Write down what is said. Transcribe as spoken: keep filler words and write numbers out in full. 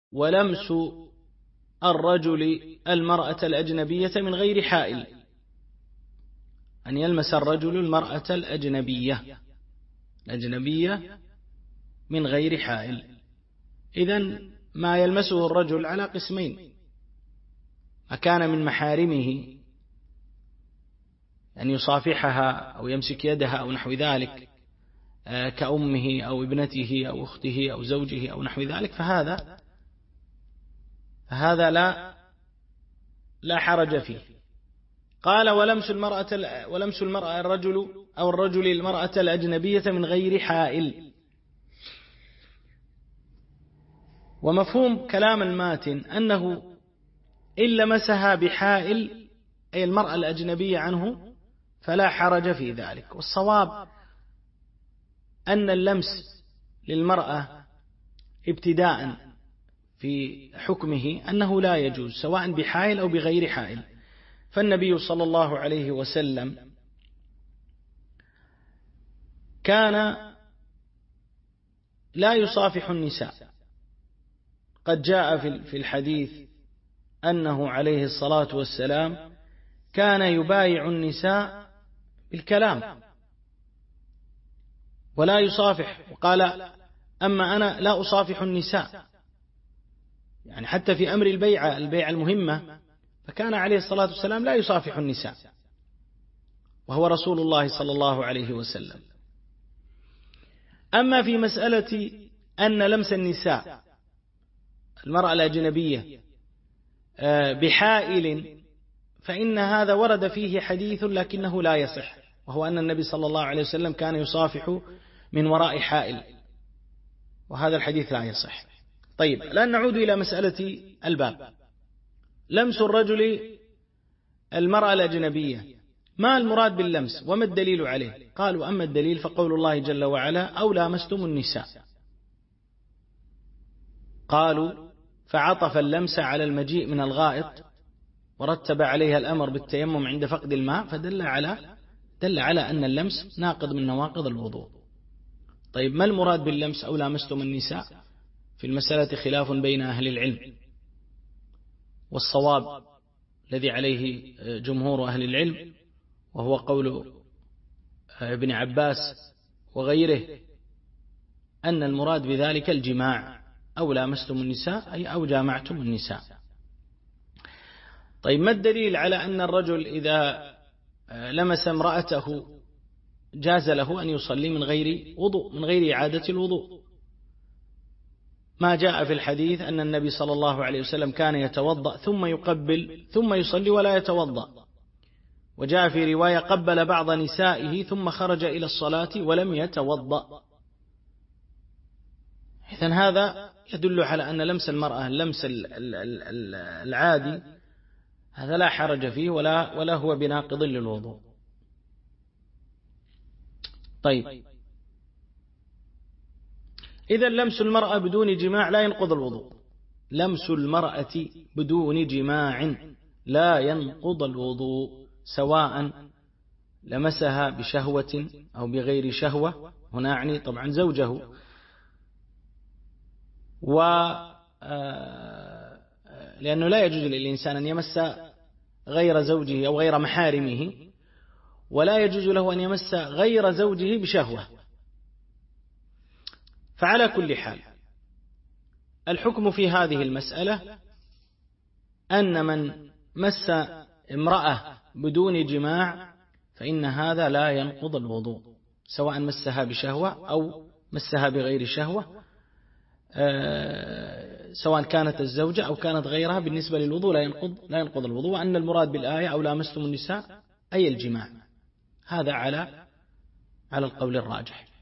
ولمس الرجل المرأة الأجنبية من غير حائل، أن يلمس الرجل المرأة الأجنبية الأجنبية من غير حائل. إذن ما يلمسه الرجل على قسمين: أكان من محارمه أن يصافحها أو يمسك يدها أو نحو ذلك كأمه أو ابنته أو أخته أو زوجه أو نحو ذلك، فهذا فهذا لا لا حرج فيه. قال: ولمس المرأة ولمس المرأة الرجل أو الرجل المرأة الأجنبية من غير حائل. ومفهوم كلام الماتن أنه إن لمسها بحائل أي المرأة الأجنبية عنه فلا حرج في ذلك. والصواب أن اللمس للمرأة ابتداء في حكمه أنه لا يجوز سواء بحائل أو بغير حائل. فالنبي صلى الله عليه وسلم كان لا يصافح النساء. قد جاء في الحديث أنه عليه الصلاة والسلام كان يبايع النساء بالكلام ولا يصافح، وقال: أما أنا لا أصافح النساء، يعني حتى في أمر البيعة البيعة المهمة فكان عليه الصلاة والسلام لا يصافح النساء وهو رسول الله صلى الله عليه وسلم. أما في مسألة أن لمس النساء المرأة الأجنبية بحائل فإن هذا ورد فيه حديث لكنه لا يصح، وهو أن النبي صلى الله عليه وسلم كان يصافح من وراء حائل، وهذا الحديث لا يصح. طيب، الآن نعود إلى مسألة الباب: لمس الرجل المرأة الأجنبية، ما المراد باللمس وما الدليل عليه؟ قالوا: أما الدليل فقول الله جل وعلا: أو لامستم النساء. قالوا: فعطف اللمس على المجيء من الغائط ورتب عليها الأمر بالتيمم عند فقد الماء، فدل على دل على أن اللمس ناقض من نواقض الوضوء. طيب، ما المراد باللمس أو لامستم النساء؟ في المسألة خلاف بين أهل العلم، والصواب الذي عليه جمهور أهل العلم وهو قول ابن عباس وغيره أن المراد بذلك الجماع، أو لامستم النساء أي أو جامعتم النساء. طيب، ما الدليل على أن الرجل إذا لمس امرأته جاز له أن يصلي من غير وضوء، من غير إعادة الوضوء؟ ما جاء في الحديث أن النبي صلى الله عليه وسلم كان يتوضأ ثم يقبل ثم يصلي ولا يتوضأ، وجاء في رواية قبل بعض نسائه ثم خرج إلى الصلاة ولم يتوضأ. إذن هذا يدل على أن لمس المرأة اللمس العادي هذا لا حرج فيه ولا ولا هو بناقض للوضوء. طيب، إذا لمس المرأة بدون جماع لا ينقض الوضوء. لمس المرأة بدون جماع لا ينقض الوضوء، سواء لمسها بشهوة أو بغير شهوة، هنا يعني طبعا زوجه، و لأنه لا يجوز للإنسان أن يمس غير زوجه أو غير محارمه، ولا يجوز له أن يمس غير زوجه بشهوة. فعلى كل حال الحكم في هذه المسألة أن من مس امرأة بدون جماع فإن هذا لا ينقض الوضوء، سواء مسها بشهوة أو مسها بغير شهوة، سواء كانت الزوجة أو كانت غيرها، بالنسبة للوضوء لا ينقض لا ينقض الوضوء. وأن المراد بالآية أو لامستم النساء أي الجماع، هذا على على القول الراجح.